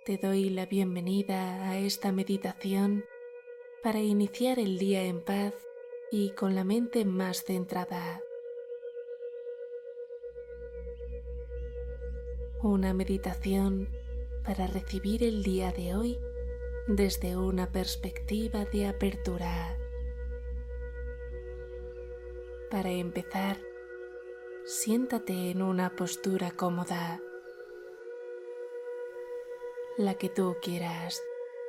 Te doy la bienvenida a esta meditación para iniciar el día en paz y con la mente más centrada. Una meditación para recibir el día de hoy desde una perspectiva de apertura. Para empezar, siéntate en una postura cómoda, la que tú quieras.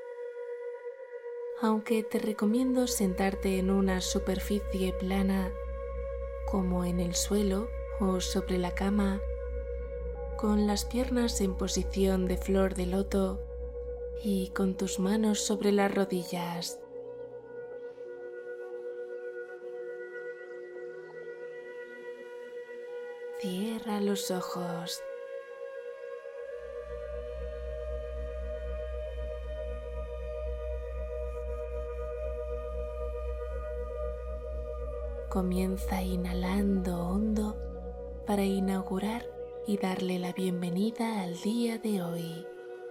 Aunque te recomiendo sentarte en una superficie plana, como en el suelo o sobre la cama, con las piernas en posición de flor de loto y con tus manos sobre las rodillas. Cierra los ojos. Comienza inhalando hondo para inaugurar y darle la bienvenida al día de hoy.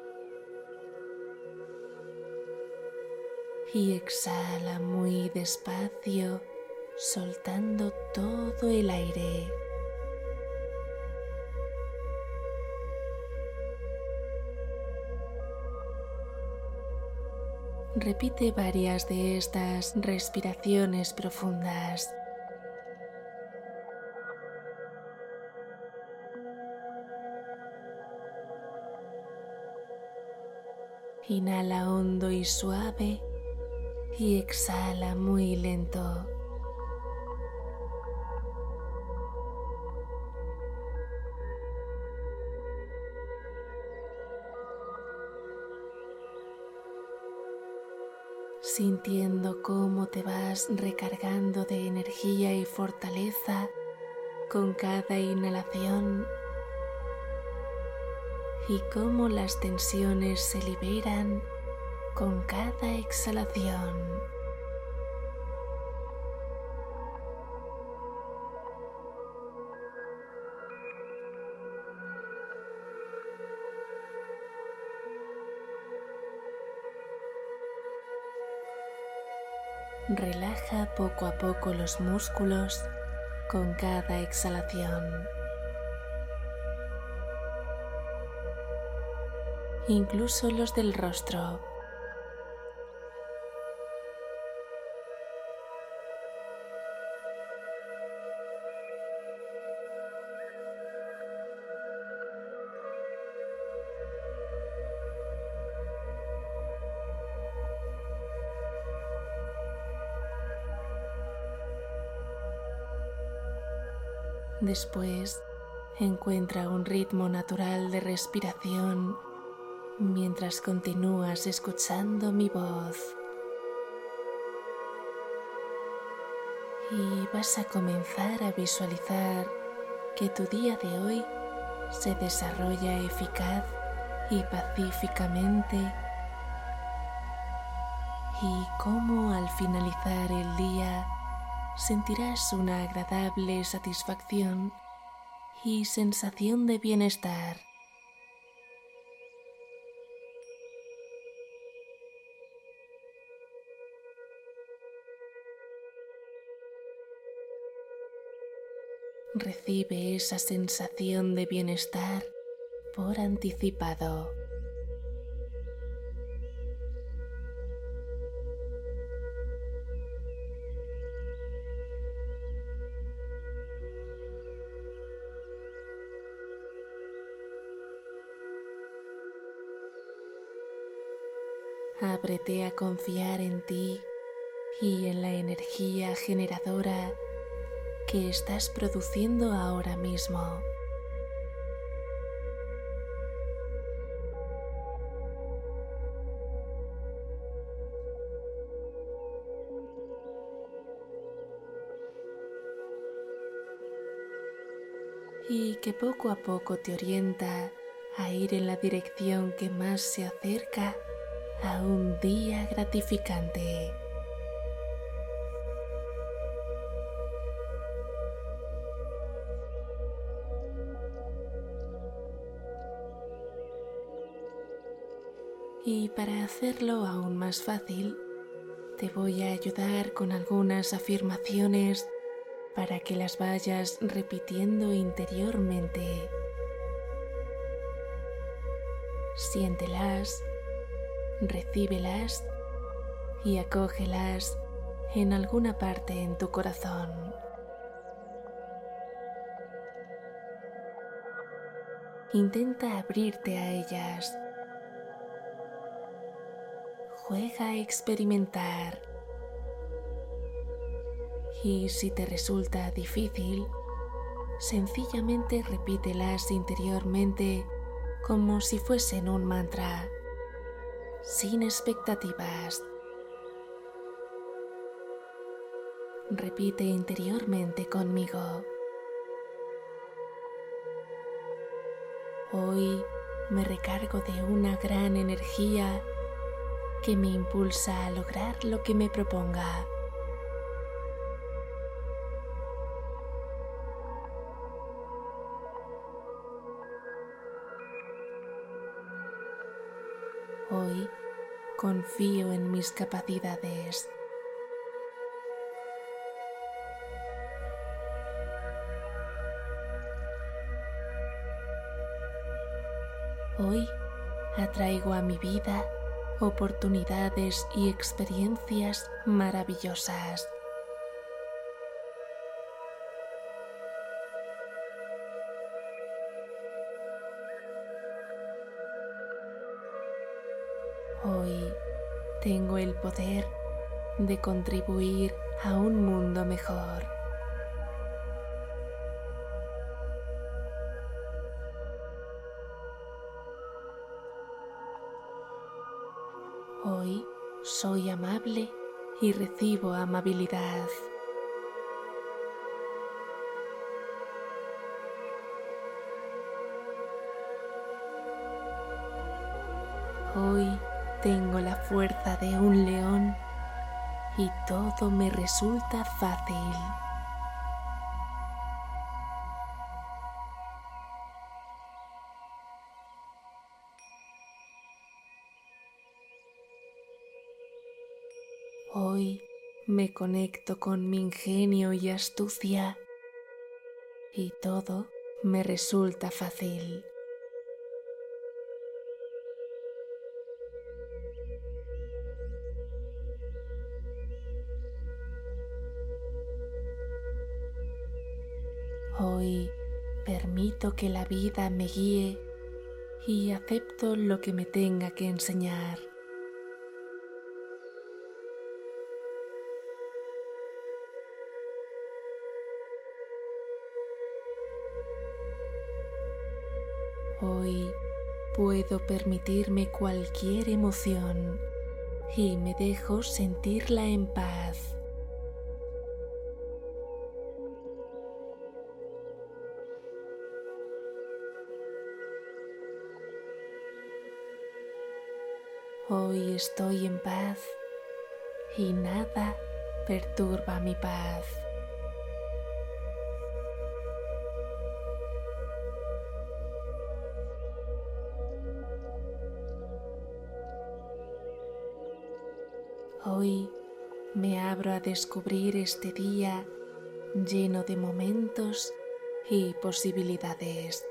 Y exhala muy despacio, soltando todo el aire. Repite varias de estas respiraciones profundas. Inhala hondo y suave y exhala muy lento. Sintiendo cómo te vas recargando de energía y fortaleza con cada inhalación y cómo las tensiones se liberan con cada exhalación. Relaja poco a poco los músculos con cada exhalación. Incluso los del rostro. Después, encuentra un ritmo natural de respiración mientras continúas escuchando mi voz. Y vas a comenzar a visualizar que tu día de hoy se desarrolla eficaz y pacíficamente, y cómo al finalizar el día sentirás una agradable satisfacción y sensación de bienestar. Recibe esa sensación de bienestar por anticipado. Ábrete a confiar en ti y en la energía generadora que estás produciendo ahora mismo. Y que poco a poco te orienta a ir en la dirección que más se acerca a un día gratificante. Y para hacerlo aún más fácil, te voy a ayudar con algunas afirmaciones para que las vayas repitiendo interiormente. Siéntelas, recíbelas y acógelas en alguna parte en tu corazón. Intenta abrirte a ellas. Juega a experimentar. Y si te resulta difícil, sencillamente repítelas interiormente como si fuesen un mantra, sin expectativas. Repite interiormente conmigo. Hoy me recargo de una gran energía que me impulsa a lograr lo que me proponga. Hoy confío en mis capacidades. Hoy atraigo a mi vida oportunidades y experiencias maravillosas. Hoy tengo el poder de contribuir a un mundo mejor. Hoy soy amable y recibo amabilidad. Hoy tengo la fuerza de un león y todo me resulta fácil. Hoy me conecto con mi ingenio y astucia y todo me resulta fácil. Hoy permito que la vida me guíe y acepto lo que me tenga que enseñar. Hoy puedo permitirme cualquier emoción y me dejo sentirla en paz. Hoy estoy en paz y nada perturba mi paz. Hoy me abro a descubrir este día lleno de momentos y posibilidades.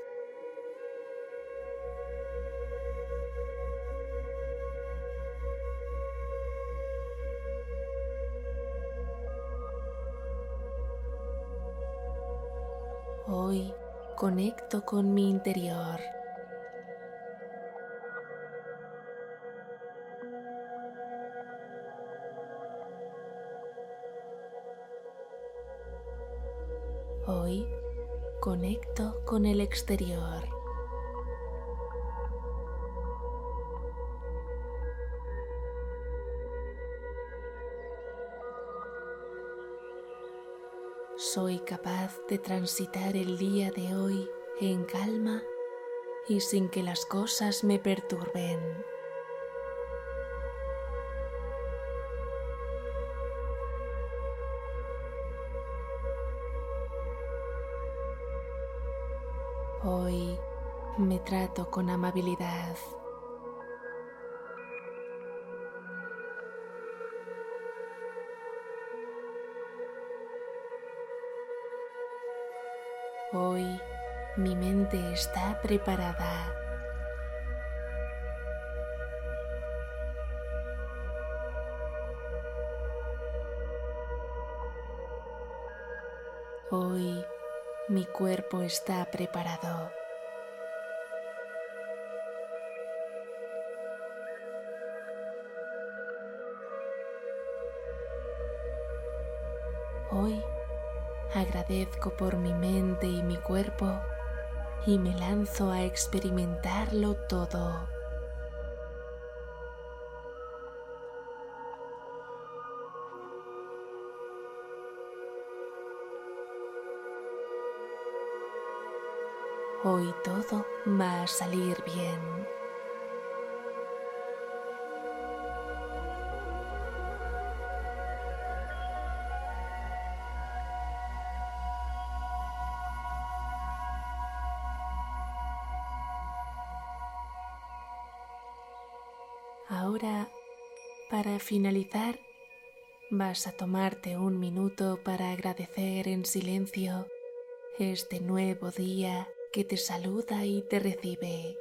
Hoy conecto con mi interior. Hoy conecto con el exterior. Soy capaz de transitar el día de hoy en calma y sin que las cosas me perturben. Hoy me trato con amabilidad. Hoy mi mente está preparada. Hoy mi cuerpo está preparado. Hoy agradezco por mi mente y mi cuerpo y me lanzo a experimentarlo todo. Hoy todo va a salir bien. Ahora, para finalizar, vas a tomarte un minuto para agradecer en silencio este nuevo día que te saluda y te recibe.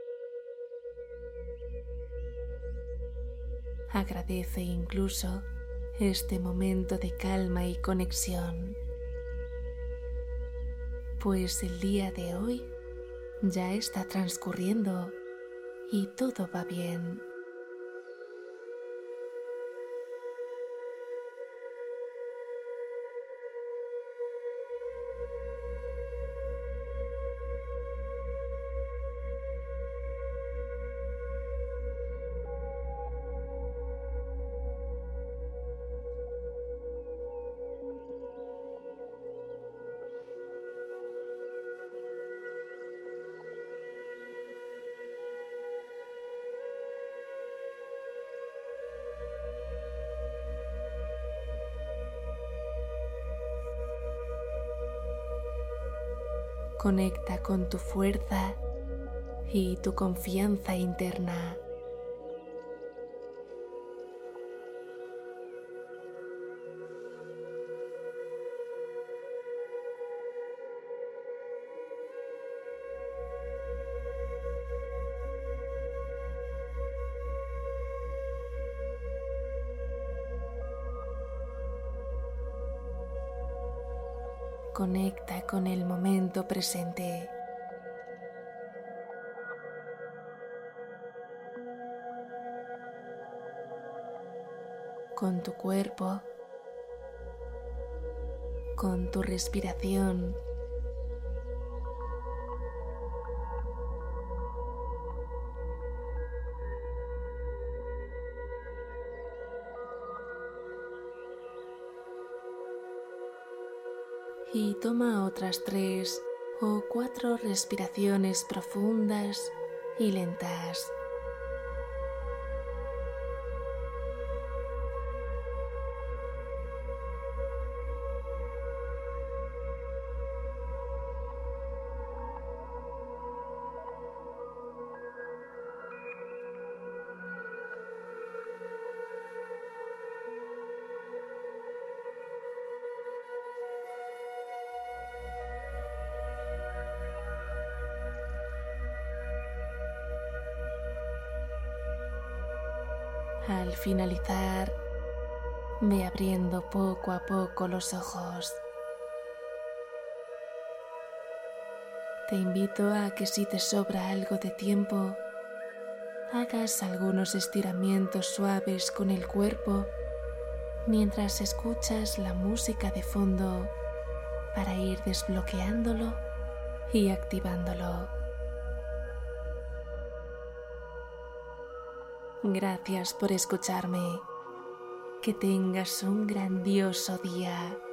Agradece incluso este momento de calma y conexión, pues el día de hoy ya está transcurriendo y todo va bien. Conecta con tu fuerza y tu confianza interna. Conecta con el momento presente. Con tu cuerpo, con tu respiración. Y toma otras 3 o 4 respiraciones profundas y lentas. Al finalizar, ve abriendo poco a poco los ojos. Te invito a que si te sobra algo de tiempo, hagas algunos estiramientos suaves con el cuerpo mientras escuchas la música de fondo para ir desbloqueándolo y activándolo. Gracias por escucharme. Que tengas un grandioso día.